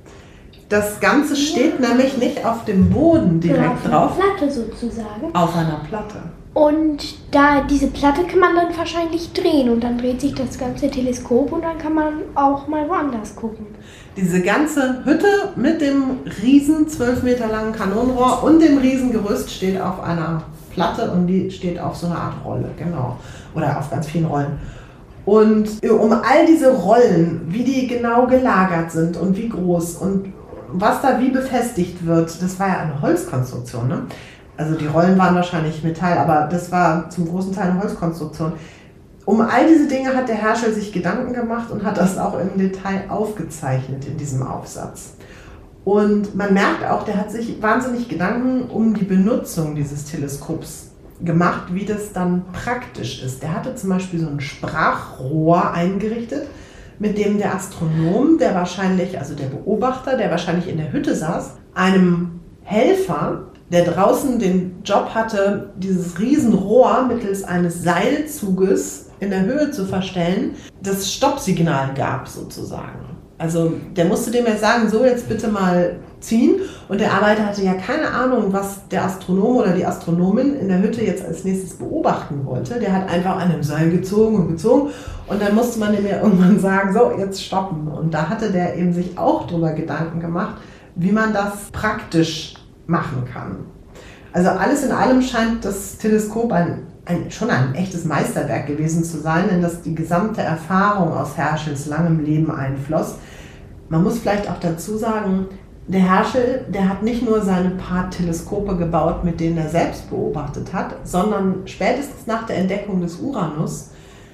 Das Ganze steht nämlich nicht auf dem Boden direkt auf drauf, einer Platte sozusagen. auf einer Platte. Und da diese Platte kann man dann wahrscheinlich drehen und dann dreht sich das ganze Teleskop und dann kann man auch mal woanders gucken. Diese ganze Hütte mit dem riesen 12 Meter langen Kanonenrohr und dem riesen Gerüst steht auf einer Platte und die steht auf so einer Art Rolle, genau. Oder auf ganz vielen Rollen. Und um all diese Rollen, wie die genau gelagert sind und wie groß und was da wie befestigt wird, das war ja eine Holzkonstruktion, ne? Also die Rollen waren wahrscheinlich Metall, aber das war zum großen Teil eine Holzkonstruktion. Um all diese Dinge hat der Herschel sich Gedanken gemacht und hat das auch im Detail aufgezeichnet in diesem Aufsatz. Und man merkt auch, der hat sich wahnsinnig Gedanken um die Benutzung dieses Teleskops gemacht, wie das dann praktisch ist. Der hatte zum Beispiel so ein Sprachrohr eingerichtet, mit dem der Astronom, der Beobachter, der wahrscheinlich in der Hütte saß, einem Helfer, der draußen den Job hatte, dieses Riesenrohr mittels eines Seilzuges in der Höhe zu verstellen, das Stoppsignal gab sozusagen. Also der musste dem ja sagen, so jetzt bitte mal ziehen. Und der Arbeiter hatte ja keine Ahnung, was der Astronom oder die Astronomin in der Hütte jetzt als nächstes beobachten wollte. Der hat einfach an dem Seil gezogen und gezogen. Und dann musste man dem ja irgendwann sagen, so jetzt stoppen. Und da hatte der eben sich auch drüber Gedanken gemacht, wie man das praktisch machen kann. Also alles in allem scheint das Teleskop schon ein echtes Meisterwerk gewesen zu sein, in das die gesamte Erfahrung aus Herschels langem Leben einfloss. Man muss vielleicht auch dazu sagen, der Herschel, der hat nicht nur seine paar Teleskope gebaut, mit denen er selbst beobachtet hat, sondern spätestens nach der Entdeckung des Uranus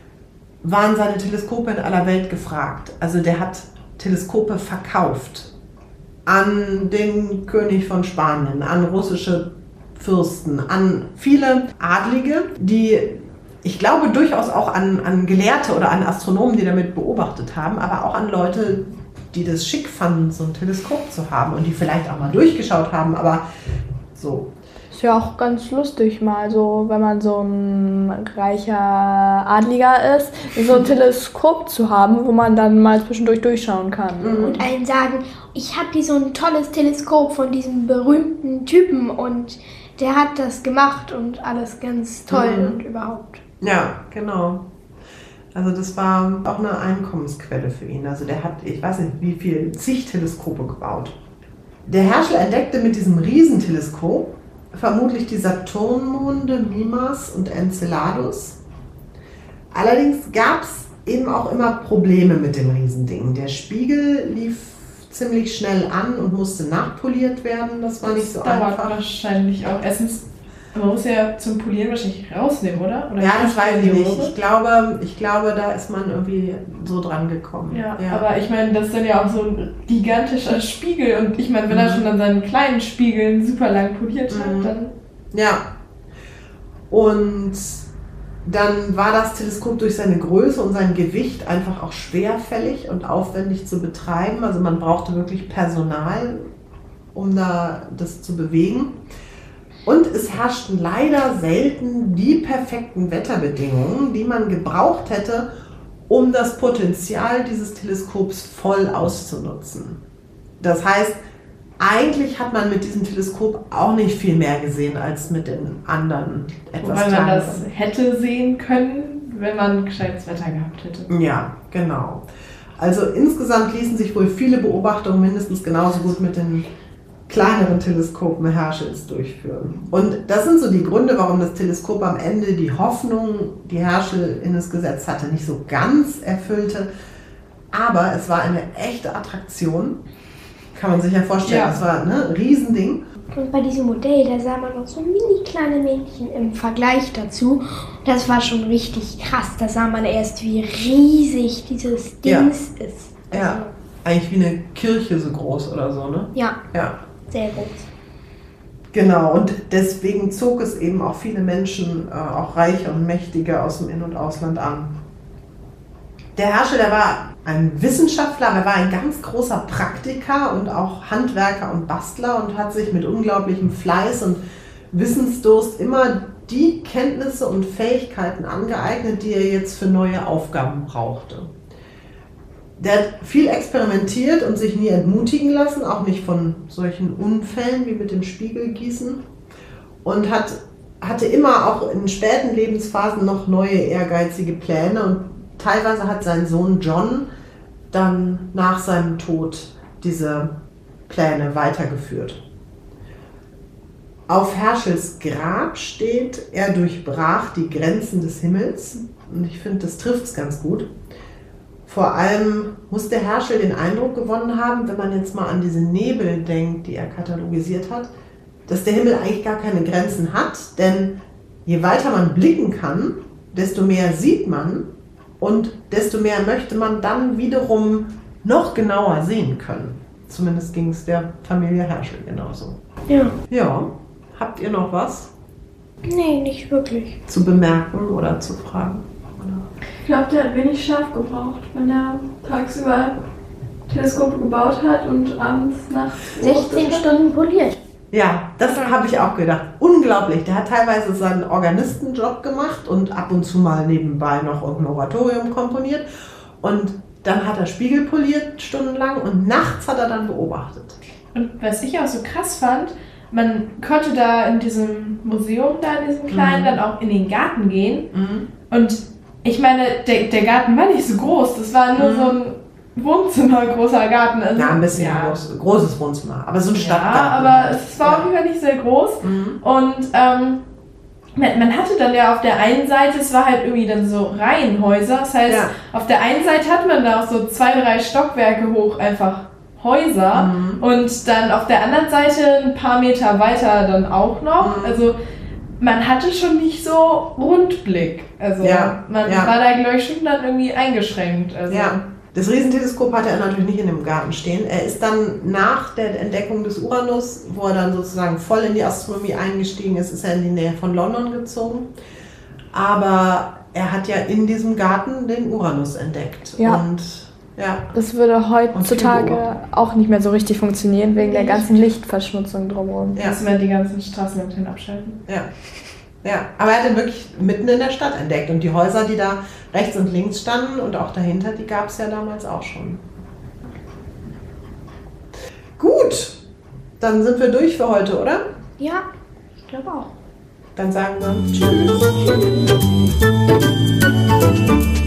waren seine Teleskope in aller Welt gefragt. Also der hat Teleskope verkauft an den König von Spanien, an russische Fürsten, an viele Adlige, die, ich glaube, durchaus auch an Gelehrte oder an Astronomen, die damit beobachtet haben, aber auch an Leute, die das schick fanden, so ein Teleskop zu haben und die vielleicht auch mal durchgeschaut haben, aber so. Ist ja auch ganz lustig mal so, wenn man so ein reicher Adliger ist, so ein Teleskop zu haben, wo man dann mal zwischendurch durchschauen kann. Und allen sagen, ich habe hier so ein tolles Teleskop von diesem berühmten Typen und der hat das gemacht und alles ganz toll und überhaupt. Ja, genau. Also das war auch eine Einkommensquelle für ihn. Also der hat, ich weiß nicht, wie viel, zig Teleskope gebaut. Der Herschel entdeckte mit diesem Riesenteleskop vermutlich die Saturnmonde Mimas und Enceladus. Allerdings gab es eben auch immer Probleme mit dem Riesending. Der Spiegel lief ziemlich schnell an und musste nachpoliert werden. Das war nicht so einfach. Das dauert wahrscheinlich auch. Erstens, man muss ja zum Polieren wahrscheinlich rausnehmen, oder? Ja, das weiß ich nicht. Ich glaube, da ist man irgendwie so dran gekommen. Ja, aber ich meine, das ist dann ja auch so ein gigantischer Spiegel. Und ich meine, wenn er schon an seinen kleinen Spiegeln super lang poliert hat, dann... Ja. Und dann war das Teleskop durch seine Größe und sein Gewicht einfach auch schwerfällig und aufwendig zu betreiben. Also man brauchte wirklich Personal, um das zu bewegen. Und es herrschten leider selten die perfekten Wetterbedingungen, die man gebraucht hätte, um das Potenzial dieses Teleskops voll auszunutzen. Das heißt, eigentlich hat man mit diesem Teleskop auch nicht viel mehr gesehen als mit den anderen etwas kleineren. Weil man das kleineren. hätte sehen können, wenn man gescheites Wetter gehabt hätte. Ja, genau. Also insgesamt ließen sich wohl viele Beobachtungen mindestens genauso gut mit den kleineren Teleskopen Herschels durchführen. Und das sind so die Gründe, warum das Teleskop am Ende die Hoffnung, die Herschel in es gesetzt hatte, nicht so ganz erfüllte. Aber es war eine echte Attraktion. Kann man sich ja vorstellen, Ja. Das war ein Riesending. Und bei diesem Modell, da sah man noch so mini kleine Männchen im Vergleich dazu. Das war schon richtig krass. Da sah man erst, wie riesig dieses Dings ist. Also, Ja, eigentlich wie eine Kirche so groß oder so, ne? ja, Ja. sehr groß. Genau, und deswegen zog es eben auch viele Menschen, auch Reiche und Mächtige aus dem In- und Ausland an. Der Herschel, der war ein Wissenschaftler, aber er war ein ganz großer Praktiker und auch Handwerker und Bastler und hat sich mit unglaublichem Fleiß und Wissensdurst immer die Kenntnisse und Fähigkeiten angeeignet, die er jetzt für neue Aufgaben brauchte. Der hat viel experimentiert und sich nie entmutigen lassen, auch nicht von solchen Unfällen wie mit dem Spiegelgießen. Und hatte immer auch in späten Lebensphasen noch neue ehrgeizige Pläne. Und teilweise hat sein Sohn John dann nach seinem Tod diese Pläne weitergeführt. Auf Herschels Grab steht, er durchbrach die Grenzen des Himmels. Und ich finde, das trifft es ganz gut. Vor allem muss der Herschel den Eindruck gewonnen haben, wenn man jetzt mal an diese Nebel denkt, die er katalogisiert hat, dass der Himmel eigentlich gar keine Grenzen hat, denn je weiter man blicken kann, desto mehr sieht man und desto mehr möchte man dann wiederum noch genauer sehen können. Zumindest ging es der Familie Herschel genauso. Ja. Ja, habt ihr noch was Nee, nicht wirklich. zu bemerken oder zu fragen? Ich glaube, der hat wenig Schlaf gebraucht, wenn er tagsüber Teleskope gebaut hat und abends, nachts 16 Stunden poliert. Ja, das habe ich auch gedacht. Unglaublich. Der hat teilweise seinen Organistenjob gemacht und ab und zu mal nebenbei noch irgendein Oratorium komponiert. Und dann hat er Spiegel poliert stundenlang und nachts hat er dann beobachtet. Und was ich auch so krass fand, man konnte da in diesem Museum, da in diesem kleinen, dann auch in den Garten gehen. Und ich meine, der Garten war nicht so groß, das war nur so ein Wohnzimmer, großer Garten. Also, Ja, ein bisschen großes Wohnzimmer, aber so ein Stadtgarten. Ja, aber es war auf jeden Fall nicht sehr groß. Und man hatte dann ja auf der einen Seite, es war halt irgendwie dann so Reihenhäuser, das heißt, auf der einen Seite hat man da auch so 2, 3 Stockwerke hoch einfach Häuser und dann auf der anderen Seite ein paar Meter weiter dann auch noch. Also man hatte schon nicht so Rundblick. Also man war da, glaube ich, schon dann irgendwie eingeschränkt. Also. Ja. Das Riesenteleskop hatte er natürlich nicht in dem Garten stehen. Er ist dann nach der Entdeckung des Uranus, wo er dann sozusagen voll in die Astronomie eingestiegen ist, ist er in die Nähe von London gezogen. Aber er hat ja in diesem Garten den Uranus entdeckt. Ja. Und, das würde heutzutage auch nicht mehr so richtig funktionieren, wegen der ganzen Lichtverschmutzung drumherum. Ja. Müssen wir die ganzen Straßenlaternen abschalten. Ja, aber er hat ihn wirklich mitten in der Stadt entdeckt. Und die Häuser, die da rechts und links standen und auch dahinter, die gab es ja damals auch schon. Gut, dann sind wir durch für heute, oder? Ja, ich glaube auch. Dann sagen wir Tschüss.